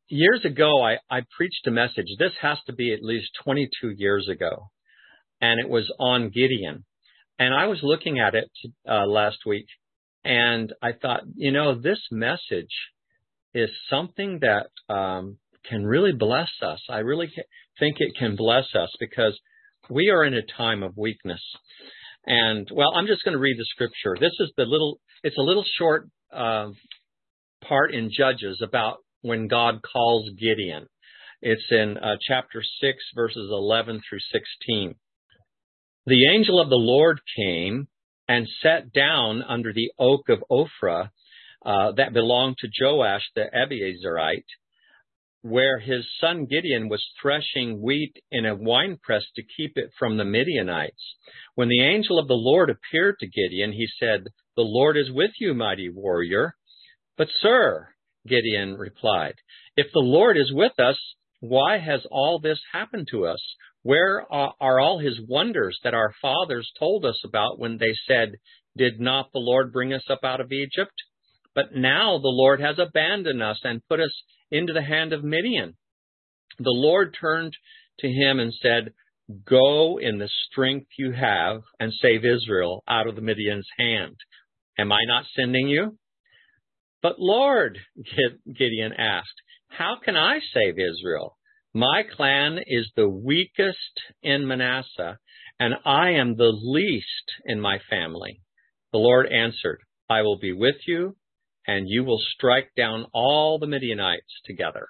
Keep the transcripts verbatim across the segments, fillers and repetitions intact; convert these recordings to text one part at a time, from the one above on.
years ago, I, I preached a message. This has to be at least twenty-two years ago. And it was on Gideon. And I was looking at it uh, last week, and I thought, you know, this message is something that um, can really bless us. I really think it can bless us because we are in a time of weakness. And, well, I'm just going to read the scripture. This is the little, it's a little short uh, part in Judges about when God calls Gideon. It's in uh, chapter six, verses eleven through sixteen. The angel of the Lord came and sat down under the oak of Ophrah uh, that belonged to Joash the Abiezrite, where his son Gideon was threshing wheat in a winepress to keep it from the Midianites. When the angel of the Lord appeared to Gideon, he said, "The Lord is with you, mighty warrior." "But, sir," Gideon replied, "if the Lord is with us, why has all this happened to us? Where are, are all his wonders that our fathers told us about when they said, 'Did not the Lord bring us up out of Egypt?' But now the Lord has abandoned us and put us into the hand of Midian." The Lord turned to him and said, "Go in the strength you have and save Israel out of the Midian's hand. Am I not sending you?" "But Lord," Gideon asked, "how can I save Israel? My clan is the weakest in Manasseh, and I am the least in my family." The Lord answered, "I will be with you, and you will strike down all the Midianites together."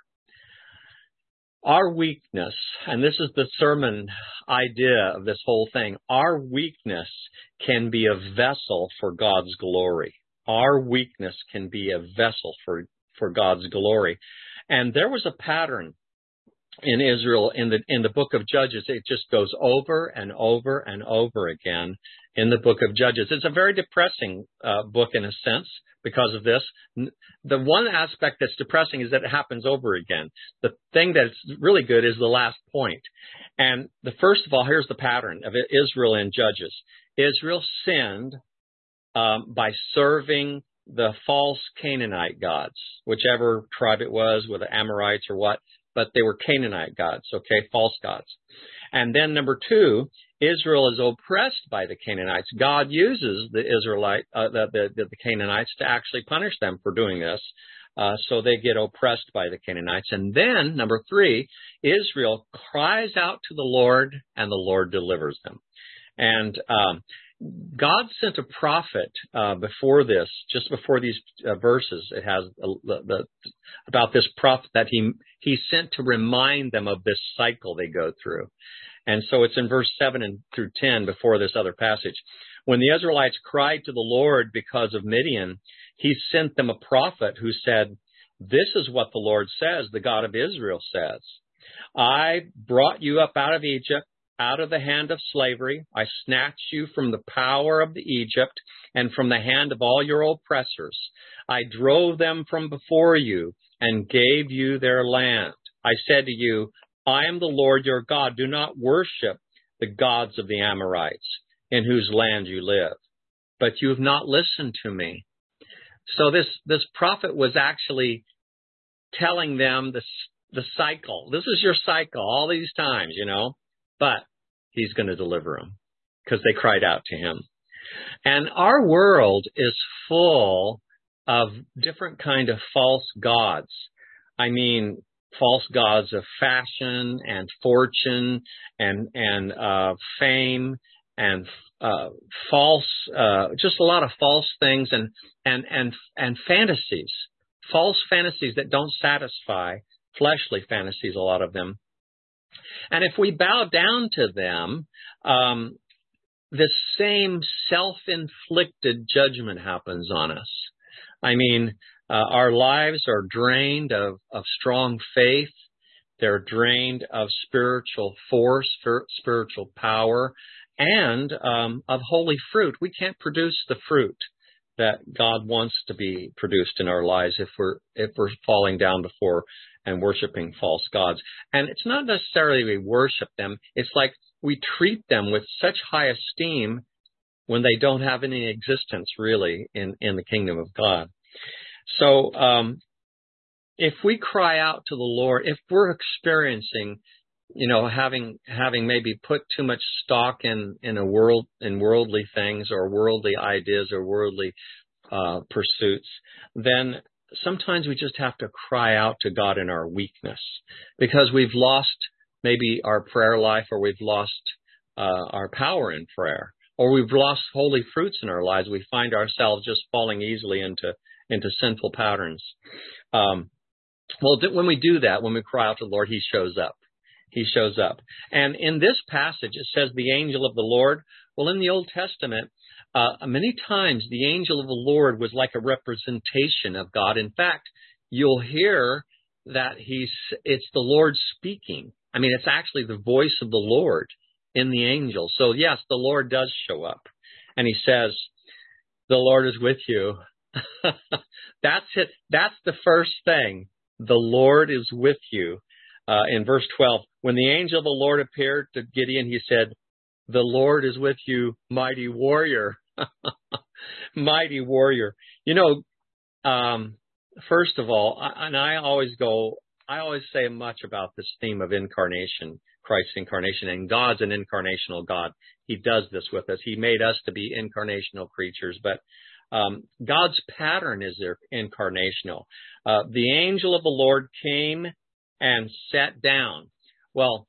Our weakness, and this is the sermon idea of this whole thing, our weakness can be a vessel for God's glory. Our weakness can be a vessel for, for God's glory. And there was a pattern in Israel in the in the book of Judges. It just goes over and over and over again in the book of Judges. It's a very depressing uh, book in a sense because of this. The one aspect that's depressing is that it happens over again. The thing that's really good is the last point. And the first of all, here's the pattern of Israel in Judges. Israel sinned um, by serving the false Canaanite gods, whichever tribe it was, whether Amorites or what. But they were Canaanite gods, okay, false gods. And then number two, Israel is oppressed by the Canaanites. God uses the Israelite, uh, the, the, the Canaanites to actually punish them for doing this. Uh, so they get oppressed by the Canaanites. And then number three, Israel cries out to the Lord, and the Lord delivers them. And um, God sent a prophet uh, before this, just before these uh, verses. It has uh, the, the, about this prophet that he he sent to remind them of this cycle they go through. And so it's in verse seven and through ten before this other passage. When the Israelites cried to the Lord because of Midian, he sent them a prophet who said, "This is what the Lord says, the God of Israel says. I brought you up out of Egypt, out of the hand of slavery. I snatched you from the power of the Egypt and from the hand of all your oppressors. I drove them from before you and gave you their land. I said to you, I am the Lord your God. Do not worship the gods of the Amorites in whose land you live. But you have not listened to me." So this, this prophet was actually telling them the, the cycle. This is your cycle all these times, you know. But he's going to deliver them because they cried out to him. And our world is full of different kind of false gods. I mean, false gods of fashion and fortune and and uh, fame and uh, false, uh, just a lot of false things and and and and fantasies, false fantasies that don't satisfy, fleshly fantasies, a lot of them. And if we bow down to them, um, the same self-inflicted judgment happens on us. I mean, uh, our lives are drained of, of strong faith. They're drained of spiritual force, spiritual power, and um, of holy fruit. We can't produce the fruit that God wants to be produced in our lives if we're if we're falling down before and worshiping false gods. And it's not necessarily we worship them. It's like we treat them with such high esteem when they don't have any existence really in, in the kingdom of God. So um, if we cry out to the Lord, if we're experiencing, you know, having having maybe put too much stock in in a world in worldly things or worldly ideas or worldly uh, pursuits, then sometimes we just have to cry out to God in our weakness, because we've lost maybe our prayer life, or we've lost uh, our power in prayer, or we've lost holy fruits in our lives. We find ourselves just falling easily into into sinful patterns. Um, well, when we do that, when we cry out to the Lord, He shows up. He shows up. And in this passage, it says the angel of the Lord. Well, in the Old Testament, uh, many times the angel of the Lord was like a representation of God. In fact, you'll hear that he's it's the Lord speaking. I mean, it's actually the voice of the Lord in the angel. So yes, the Lord does show up. And He says, the Lord is with you. That's it. That's the first thing. The Lord is with you. Uh, in verse twelve, when the angel of the Lord appeared to Gideon, he said, the Lord is with you, mighty warrior. Mighty warrior. You know, um, first of all, I, and I always go, I always say much about this theme of incarnation, Christ's incarnation, and God's an incarnational God. He does this with us. He made us to be incarnational creatures, but um, God's pattern is incarnational. Uh, the angel of the Lord came and sat down. Well,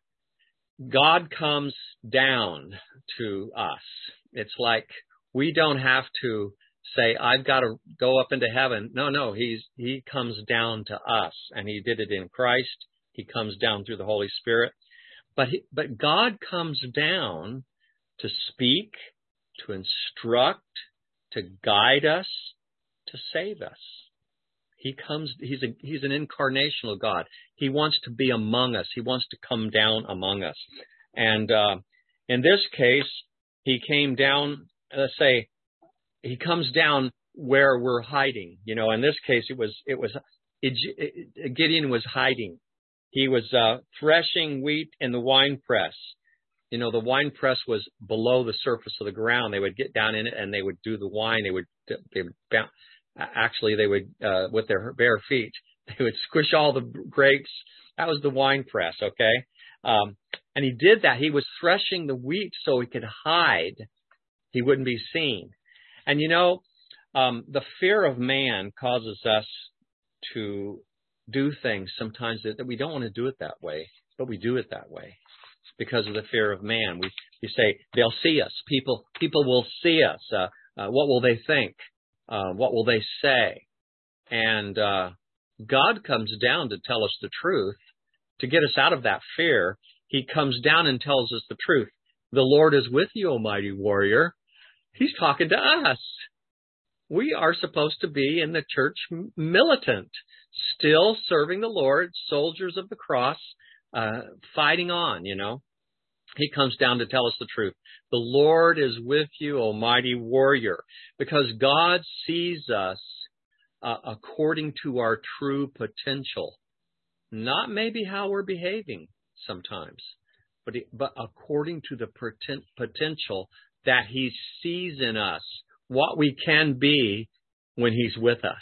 God comes down to us. It's like we don't have to say, I've got to go up into heaven. No, no, he's he comes down to us, and He did it in Christ. He comes down through the Holy Spirit. But he, but God comes down to speak, to instruct, to guide us, to save us. He comes, he's a, he's an incarnational God. He wants to be among us. He wants to come down among us. And uh, in this case, He came down, let's say, He comes down where we're hiding. You know, in this case, it was, it was, it, it, Gideon was hiding. He was uh, threshing wheat in the wine press. You know, the wine press was below the surface of the ground. They would get down in it and they would do the wine. They would, they would bounce. Actually, they would, uh, with their bare feet, they would squish all the grapes. That was the wine press, okay? Um, and he did that. He was threshing the wheat so he could hide. He wouldn't be seen. And, you know, um, the fear of man causes us to do things sometimes that, that we don't want to do it that way, but we do it that way because of the fear of man. We, we say, they'll see us. People, people will see us. Uh, uh, what will they think? Uh, what will they say? And uh, God comes down to tell us the truth, to get us out of that fear. He comes down and tells us the truth. The Lord is with you, O mighty warrior. He's talking to us. We are supposed to be in the church militant, still serving the Lord, soldiers of the cross, uh, fighting on, you know. He comes down to tell us the truth. The Lord is with you, O mighty warrior, because God sees us uh, according to our true potential, not maybe how we're behaving sometimes, but, but according to the potential that He sees in us, what we can be when He's with us.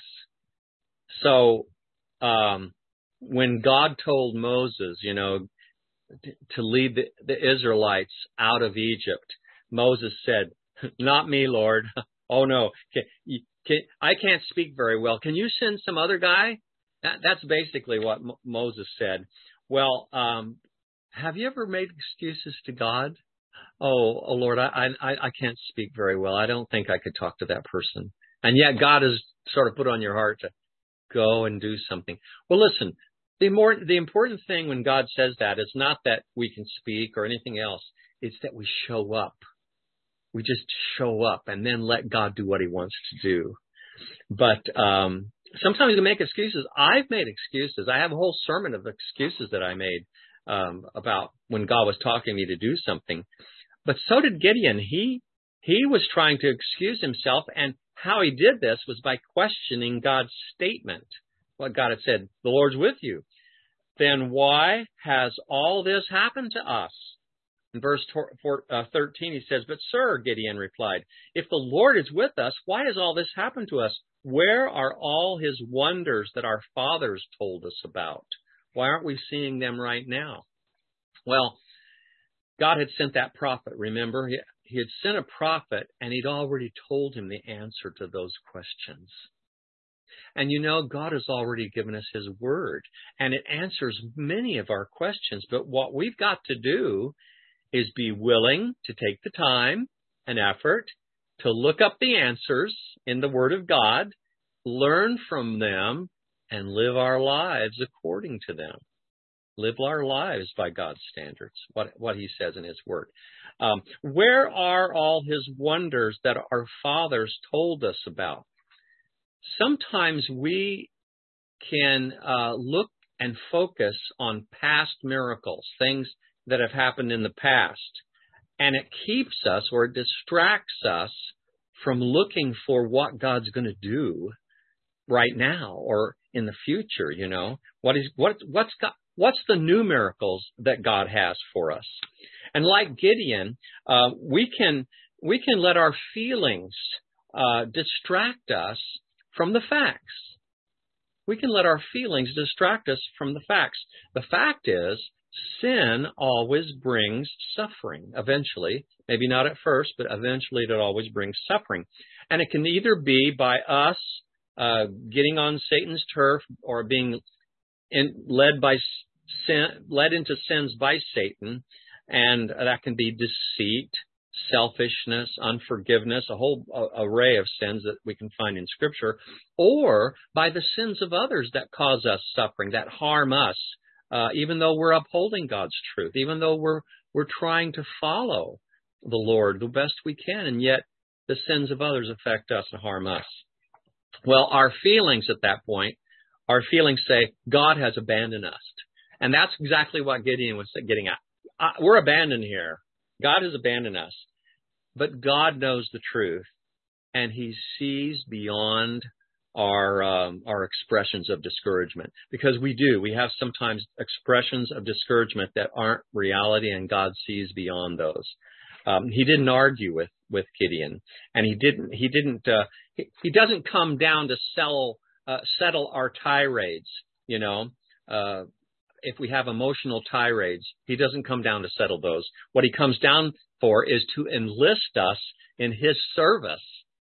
So um, when God told Moses, you know, to lead the, the Israelites out of Egypt, Moses said, not me, Lord. Oh, no. Can, can, I can't speak very well. Can you send some other guy? That, that's basically what M- Moses said. Well, um, have you ever made excuses to God? Oh, oh Lord, I, I, I can't speak very well. I don't think I could talk to that person. And yet God has sort of put on your heart to go and do something. Well, listen, the more, the important thing when God says that is not that we can speak or anything else. It's that we show up. We just show up and then let God do what He wants to do. But um, sometimes we make excuses. I've made excuses. I have a whole sermon of excuses that I made um, about when God was talking to me to do something. But so did Gideon. He he was trying to excuse himself, and how he did this was by questioning God's statement. What God had said, the Lord's with you. Then why has all this happened to us? In verse thirteen, he says, but sir, Gideon replied, if the Lord is with us, why has all this happened to us? Where are all his wonders that our fathers told us about? Why aren't we seeing them right now? Well, God had sent that prophet, remember? He, he had sent a prophet, and he'd already told him the answer to those questions. And you know, God has already given us his word, and it answers many of our questions. But what we've got to do is be willing to take the time and effort to look up the answers in the Word of God, learn from them, and live our lives according to them. Live our lives by God's standards, what, what he says in his Word. Um, where are all his wonders that our fathers told us about? Sometimes we can uh, look and focus on past miracles, things that have happened in the past, and it keeps us or it distracts us from looking for what God's going to do right now or in the future. You know, what is what what's got what's the new miracles that God has for us? And like Gideon, uh, we can we can let our feelings uh, distract us from the facts. We can let our feelings distract us from the facts. The fact is, sin always brings suffering, eventually. Maybe not at first, but eventually it always brings suffering. And it can either be by us uh, getting on Satan's turf or being in, led by sin, led into sins by Satan, and that can be deceit, selfishness, unforgiveness, a whole uh, array of sins that we can find in Scripture, or by the sins of others that cause us suffering, that harm us, uh, even though we're upholding God's truth, even though we're we're trying to follow the Lord the best we can, and yet the sins of others affect us and harm us. Well, our feelings at that point, our feelings say, God has abandoned us. And that's exactly what Gideon was getting at. Uh, we're abandoned here. God has abandoned us. But God knows the truth, and he sees beyond our um, our expressions of discouragement. Because we do. We have sometimes expressions of discouragement that aren't reality, and God sees beyond those. Um, he didn't argue with, with Gideon, and he didn't he didn't uh, he, he doesn't come down to sell, uh, settle our tirades. You know, uh, if we have emotional tirades, he doesn't come down to settle those. What he comes down for is to enlist us in his service,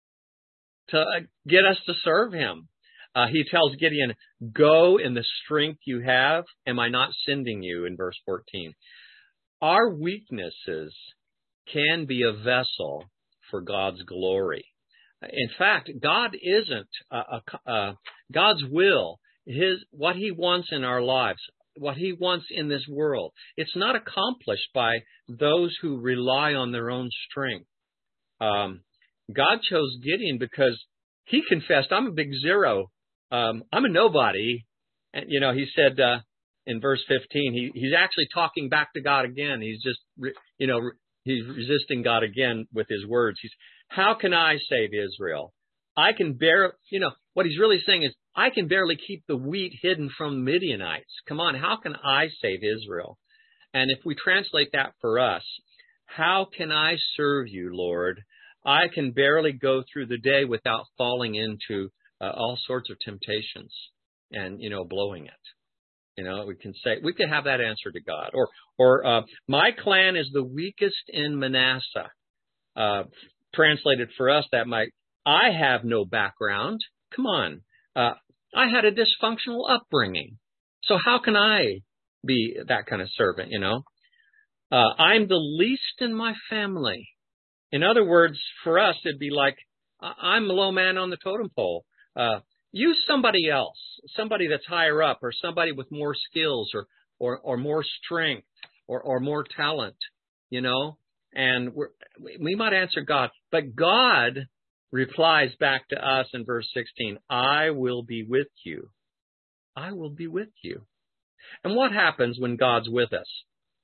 to get us to serve him. Uh, he tells Gideon, "Go in the strength you have. Am I not sending you?" In verse fourteen. Our weaknesses can be a vessel for God's glory. In fact, God isn't a, a, a, God's will, his what he wants in our lives, what he wants in this world. It's not accomplished by those who rely on their own strength. Um, God chose Gideon because he confessed, "I'm a big zero. Um, I'm a nobody." And, you know, he said uh, in verse fifteen, he, he's actually talking back to God again. He's just, you know, he's resisting God again with his words. He's, "How can I save Israel? I can bear," you know, what he's really saying is, "I can barely keep the wheat hidden from Midianites. Come on, how can I save Israel?" And if we translate that for us, how can I serve you, Lord? I can barely go through the day without falling into uh, all sorts of temptations and, you know, blowing it. You know, we can say, we could have that answer to God. Or, or uh, "My clan is the weakest in Manasseh." Uh, translated for us, that might, "I have no background. Come on. Uh, I had a dysfunctional upbringing. So how can I be that kind of servant, you know? Uh, I'm the least in my family." In other words, for us, it'd be like, I'm a low man on the totem pole. Uh, use somebody else, somebody that's higher up, or somebody with more skills or or, or more strength or, or more talent, you know? And we're, we might answer God. But God replies back to us in verse sixteen, "I will be with you. I will be with you." And what happens when God's with us?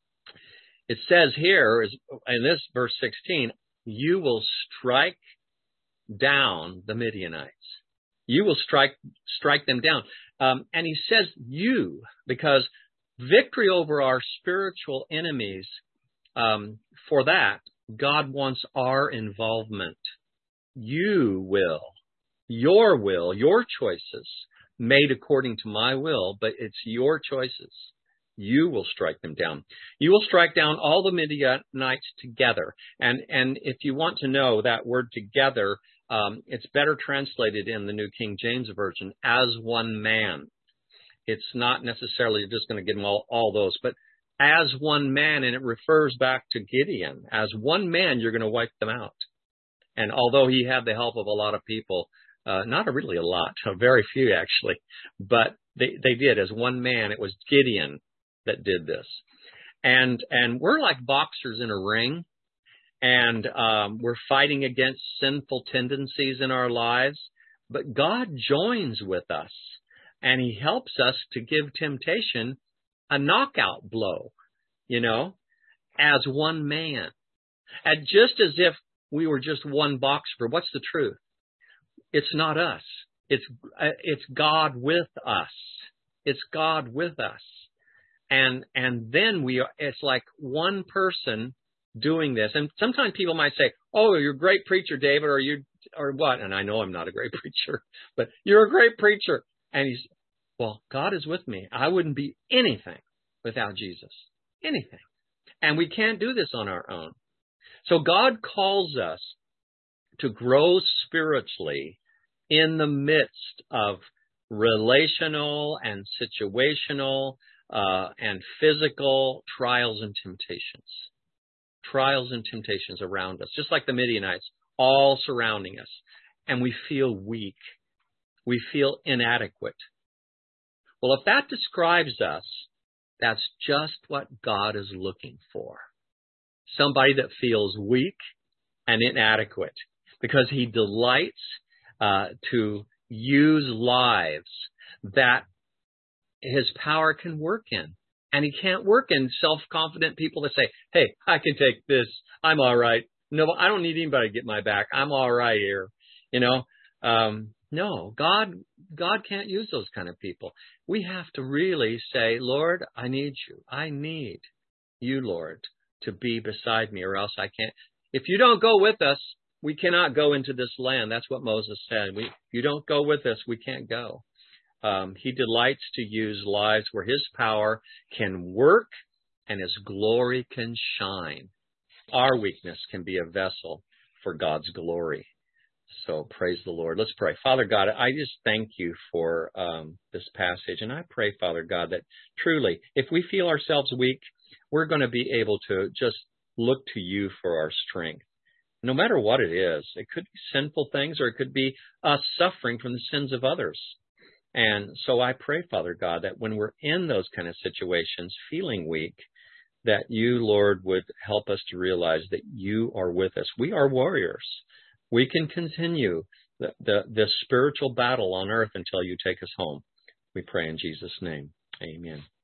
It says here, in this verse sixteen, "You will strike down the Midianites." You will strike strike them down. Um, and he says "you," because victory over our spiritual enemies, um, for that, God wants our involvement. You will. your will, your choices made according to my will, but it's your choices. You will strike them down. You will strike down all the Midianites together. And, and if you want to know that word together, um, it's better translated in the New King James Version as one man. It's not necessarily just going to give them all, all those, but as one man, and it refers back to Gideon. As one man, you're going to wipe them out. And although he had the help of a lot of people, uh, not a really a lot, a very few actually, but they, they did as one man. It was Gideon that did this. And, and we're like boxers in a ring, and um, we're fighting against sinful tendencies in our lives, but God joins with us, and he helps us to give temptation a knockout blow, you know, as one man. And just as if we were just one boxer, what's the truth? It's not us. It's, it's God with us. It's God with us. And, and then we are, it's like one person doing this. And sometimes people might say, oh, you're a great preacher, David, or you, or what? And I know I'm not a great preacher, but you're a great preacher. And he's, well, God is with me. I wouldn't be anything without Jesus. Anything. And we can't do this on our own. So God calls us to grow spiritually in the midst of relational and situational uh, and physical trials and temptations. Trials and temptations around us, just like the Midianites, all surrounding us. And we feel weak. We feel inadequate. Well, if that describes us, that's just what God is looking for. Somebody that feels weak and inadequate, because he delights uh, to use lives that his power can work in. And he can't work in self-confident people that say, hey, I can take this. I'm all right. No, I don't need anybody to get my back. I'm all right here. You know, um, no, God, God can't use those kind of people. We have to really say, Lord, I need you. I need you, Lord, to be beside me, or else I can't. If you don't go with us, we cannot go into this land. That's what Moses said. We, if you don't go with us, we can't go. Um, he delights to use lives where his power can work and his glory can shine. Our weakness can be a vessel for God's glory. So praise the Lord. Let's pray. Father God, I just thank you for um, this passage. And I pray, Father God, that truly, if we feel ourselves weak, we're going to be able to just look to you for our strength. No matter what it is, it could be sinful things, or it could be us suffering from the sins of others. And so I pray, Father God, that when we're in those kind of situations, feeling weak, that you, Lord, would help us to realize that you are with us. We are warriors. We can continue the, the, the spiritual battle on earth until you take us home. We pray in Jesus' name. Amen.